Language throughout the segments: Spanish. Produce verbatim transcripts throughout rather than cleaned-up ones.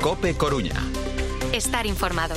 COPE Coruña. Estar informado.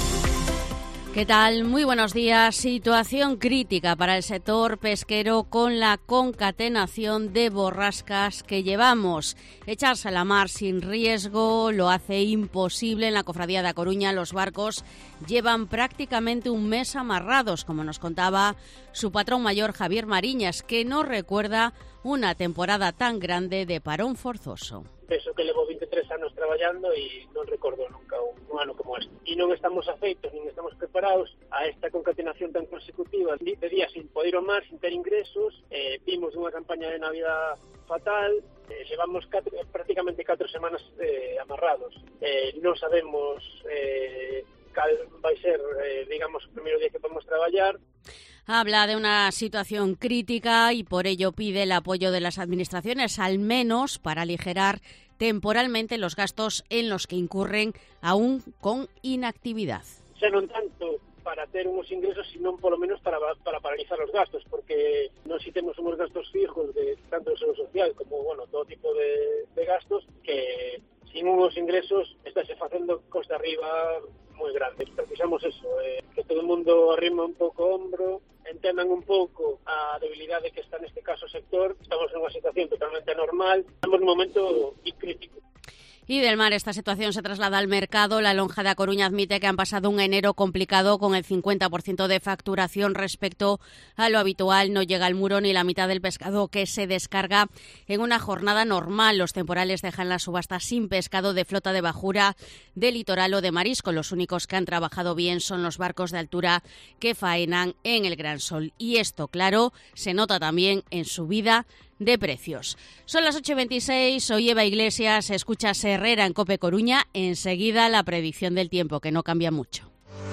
¿Qué tal? Muy buenos días. Situación crítica para el sector pesquero con la concatenación de borrascas que llevamos. Echarse a la mar sin riesgo lo hace imposible. En la Cofradía de A Coruña los barcos llevan prácticamente un mes amarrados, como nos contaba su patrón mayor Javier Mariñas, que no recuerda una temporada tan grande de parón forzoso. Penso que levo veintitrés anos traballando e non recordo nunca un, un ano como este. E non estamos afeitos, nin estamos preparados a esta concatenación tan consecutiva de días sin poder ir ao mar, sin ter ingresos. Eh, vimos unha campaña de Navidad fatal, eh, levamos catro, prácticamente catro semanas eh, amarrados. Eh, non sabemos eh, cal vai ser, eh, digamos, o primeiro día que podemos traballar. Habla de una situación crítica y por ello pide el apoyo de las administraciones, al menos para aligerar temporalmente los gastos en los que incurren aún con inactividad. Xa non tanto para ter uns ingresos, sino polo menos para, para paralizar os gastos, porque non si temos uns gastos fijos de tanto de seguridade social como, bueno, todo tipo de, de gastos, que sin unos ingresos estáse facendo costa arriba moi grande. Precisamos eso, eh, que todo o mundo arrima un pouco o hombro, entendan un pouco a debilidade que está neste caso o sector. Estamos en unha situación totalmente anormal, estamos nun momento crítico. Y del mar, esta situación se traslada al mercado. La Lonja de A Coruña admite que han pasado un enero complicado con el cincuenta por ciento de facturación respecto a lo habitual. No llega al muro ni la mitad del pescado que se descarga en una jornada normal. Los temporales dejan la subasta sin pescado de flota de bajura, de litoral o de marisco. Los únicos que han trabajado bien son los barcos de altura que faenan en el Gran Sol. Y esto, claro, se nota también en subida de precios. Son las ocho y veintiséis, soy Eva Iglesias, escuchas Herrera en COPE Coruña. Enseguida la predicción del tiempo, que no cambia mucho.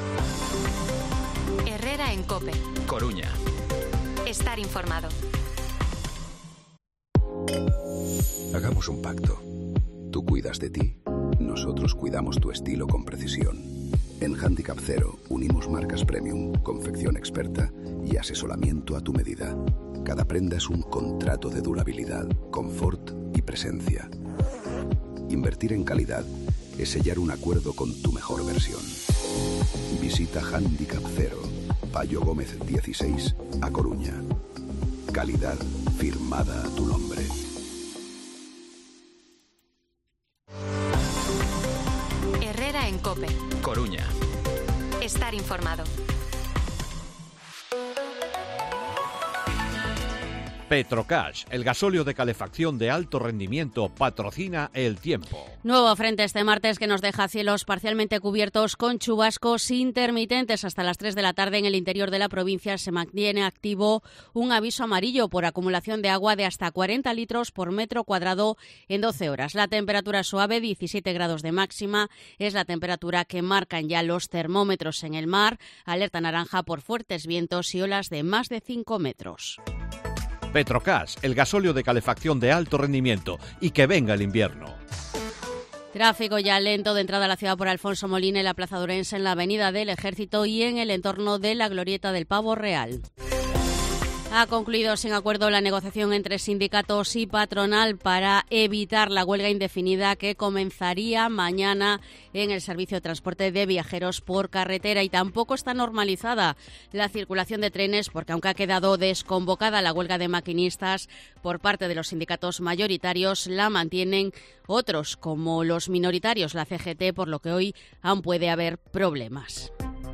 Herrera en COPE Coruña. Estar informado. Hagamos un pacto. Tú cuidas de ti, nosotros cuidamos tu estilo con precisión. En Handicap Cero unimos marcas premium, confección experta y asesoramiento a tu medida. Cada prenda es un contrato de durabilidad, confort y presencia. Invertir en calidad es sellar un acuerdo con tu mejor versión. Visita Handicap Cero, Payo Gómez dieciséis, A Coruña. Calidad firmada a tu nombre. Herrera en COPE Coruña. Estar informado. Petrocash, el gasóleo de calefacción de alto rendimiento, patrocina el tiempo. Nuevo frente este martes que nos deja cielos parcialmente cubiertos con chubascos intermitentes. Hasta las tres de la tarde en el interior de la provincia se mantiene activo un aviso amarillo por acumulación de agua de hasta cuarenta litros por metro cuadrado en doce horas. La temperatura suave, diecisiete grados de máxima, es la temperatura que marcan ya los termómetros en el mar. Alerta naranja por fuertes vientos y olas de más de cinco metros. Petrocash, el gasóleo de calefacción de alto rendimiento, y que venga el invierno. Tráfico ya lento de entrada a la ciudad por Alfonso Molina y la Plaza de Orense, en la Avenida del Ejército y en el entorno de la Glorieta del Pavo Real. Ha concluido sin acuerdo la negociación entre sindicatos y patronal para evitar la huelga indefinida que comenzaría mañana en el servicio de transporte de viajeros por carretera, y tampoco está normalizada la circulación de trenes porque, aunque ha quedado desconvocada la huelga de maquinistas por parte de los sindicatos mayoritarios, la mantienen otros como los minoritarios, la C G T, por lo que hoy aún puede haber problemas.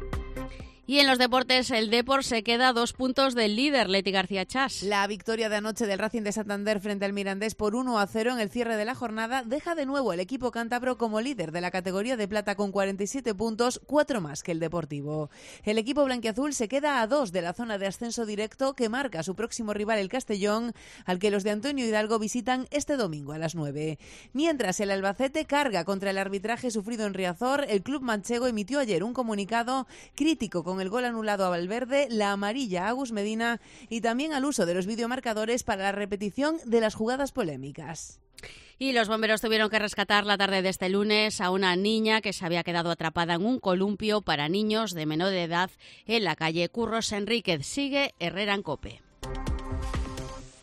Y en los deportes, el Depor se queda a dos puntos del líder, Leti García Chas. La victoria de anoche del Racing de Santander frente al Mirandés por uno a cero en el cierre de la jornada deja de nuevo el equipo cántabro como líder de la categoría de plata con cuarenta y siete puntos, cuatro más que el Deportivo. El equipo blanquiazul se queda a dos de la zona de ascenso directo que marca su próximo rival, el Castellón, al que los de Antonio Hidalgo visitan este domingo a las nueve. Mientras el Albacete carga contra el arbitraje sufrido en Riazor, el club manchego emitió ayer un comunicado crítico con el gol anulado a Valverde, la amarilla a Agus Medina y también al uso de los videomarcadores para la repetición de las jugadas polémicas. Y los bomberos tuvieron que rescatar la tarde de este lunes a una niña que se había quedado atrapada en un columpio para niños de menor edad en la calle Curros Enríquez. Sigue Herrera en COPE.